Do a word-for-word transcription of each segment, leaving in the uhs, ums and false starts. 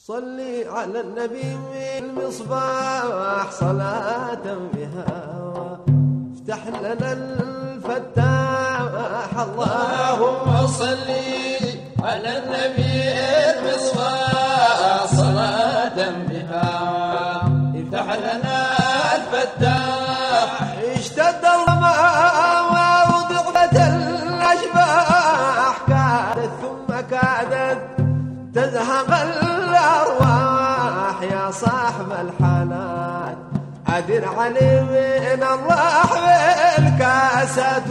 صلي على النبي المصباح صلاة بها افتح لنا الفتاح. اللهم صلي على النبي المصباح صلاة بها افتح لنا الفتاح. اشتد الظما وضغطت الأشباح كادت ثم كادت تزهق الأرواح يا صاحب الحالات أدر علي من الراح بالكاسات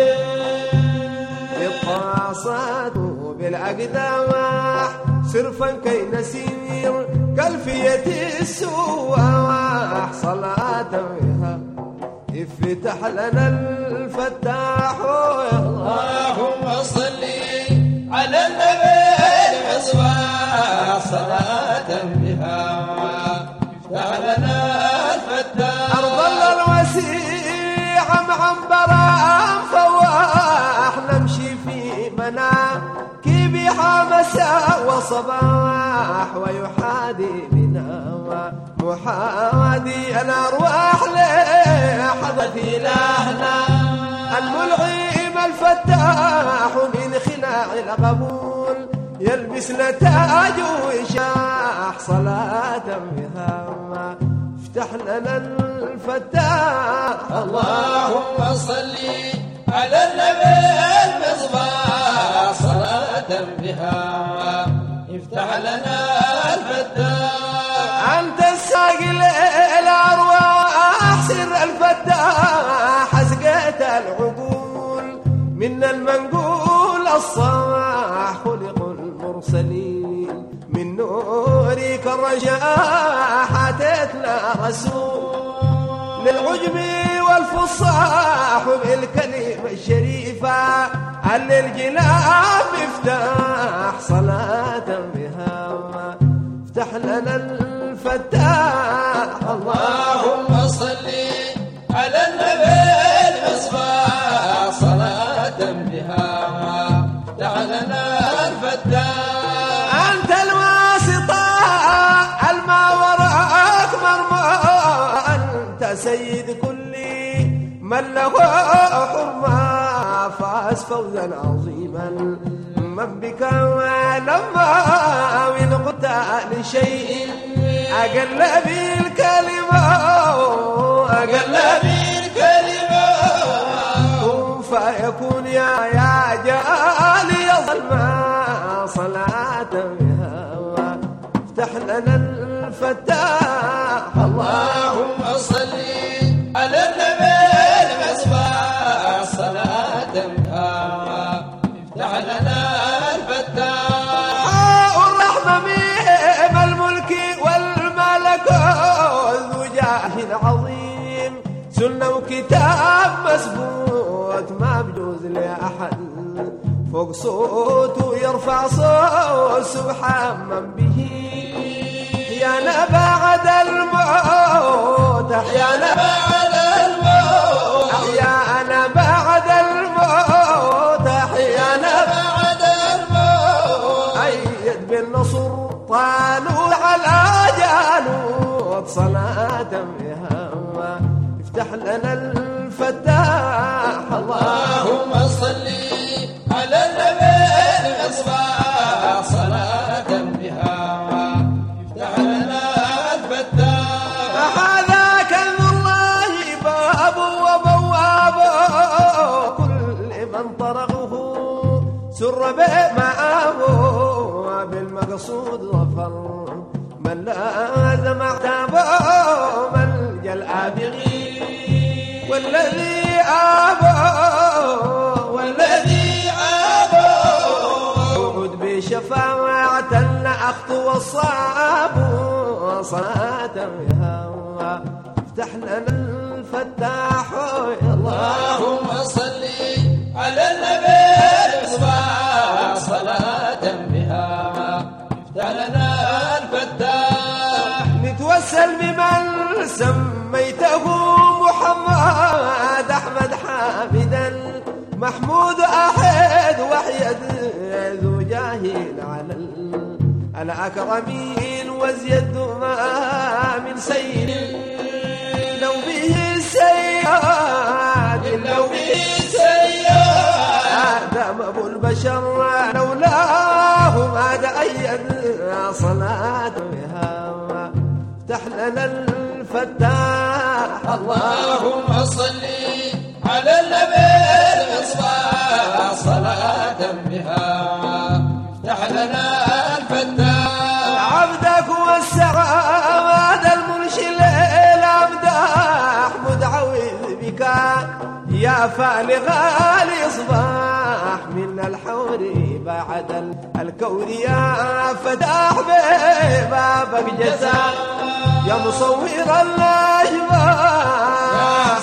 بالطاسات وبالأقداح صرفا كي نسير كالفية السواح صلاة بها افتح لنا الفتاح. اللهم صلي على النبي المصباح صلاة بها افتح لنا الفتاح. أرض الوسيع معنبرا فواح نمشي في مناكبها مساء وصباح ويحادي بنا محادي الأرواح لحظة إلهنا الملغم الفتاح من خلاع القبول يلبس نتاج وشاح صلاة بها افتح لنا الفتاح. اللهم صلي على النبي المصباح صلاة بها افتح لنا الفتاح. أنت الساقي الأرواح سر الفتاح أسقيت العقول من المنقول الصاح خلق المرسلين من نورك الرجاء حاتيت لا رسول للعجم والفصاح بالكلمة الشريفة اللي الجناب مفتاح صلاة بها افتح لنا الفتاح. اللهم صلي على النبي المصباح صلاة بها افتح لنا الفتاح. أنت الواسطة الما وراك مرمى أنت سيد كل من له حرمة فاز فوزا عظيما من بك ولما من قتال شيء أقل بالكلمة أقل بالكلمة فيكون يا يا جالي الظلمة صلاة بها افتح لنا الفتاح. اللهم صلي على النبي المصباح صلاة بها افتح لنا الفتاح. الرحمة ميم الملك والملكوت ذو جاه عظيم سنة وكتاب مسبوت ما بجوز لأحد فوق صوته يرفع صوت سبحان من به أحيانا بعد الموت أحيانا بعد الموت أحيانا بعد الموت أحيانا بعد الموت أيد بالنصر طالوا على جالوت صلاة بها افتح لنا الفتاح. اللهم صلي على النبي المصباح صلاة بها افتح لنا الفتاح. هذا كنز الله باب وبواب كل من طرقه سر بمآب بالمقصود ظفر من لازم اعتابه ملجأ الآبغين والذي آبه والذي آبه وعد بشفاعة الأخت والصعب صلاة بها افتح لنا الفتاح. اللهم صلي على النبي المصباح صلاة بها افتح لنا الفتاح. نتوسل بمن سميته محمد أحمد حامدا محمود أحد وحيد ذو جاهل على الأكرمين وازيد ما من سيد لو به سياد لو به سياد آدم أبو البشر لولاه ما تأيد صلاة بها افتح لنا الفتاح اللهم صل على النبي المصباح صلاة بها افتح لنا الفتاح عبدك والسعادة المنشي الأمداح مدعوذ بك يا فالغ الإصباح من الحور بعد الكون يا فتاح ببابك جزاء يا مصور الأشباح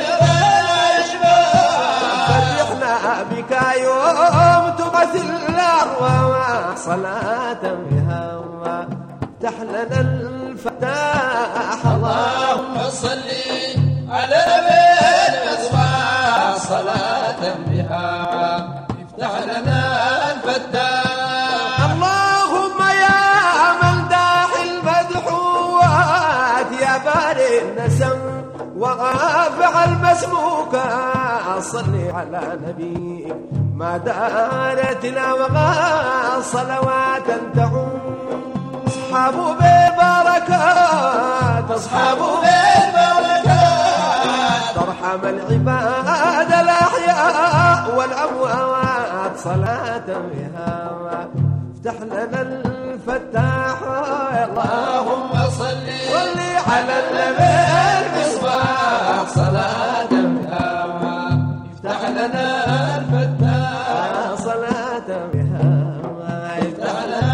فرحنا بك يوم تبعث الأرواح صلاة بها افتح لنا الفتاح اللهم صل على نبي المصباح صلاة بها افتح لنا الفتاح اللهم يا من داحي المدحوات يا بارئ النسم وغافع المسموكات صل على نبيك ما دارت الأوغاد صلوات تعم أصحابه بالبركات أصحابه بالبركات ترحم العباد الأحياء والأموات صلاة بها افتح لنا الفتاح اللهم صل صل على النبي المصباح صلاة بها افتح لنا الفتاح صلاة بها افتح لنا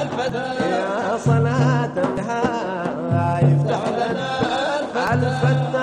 الفتاح صلاة بها افتح لنا الفتاح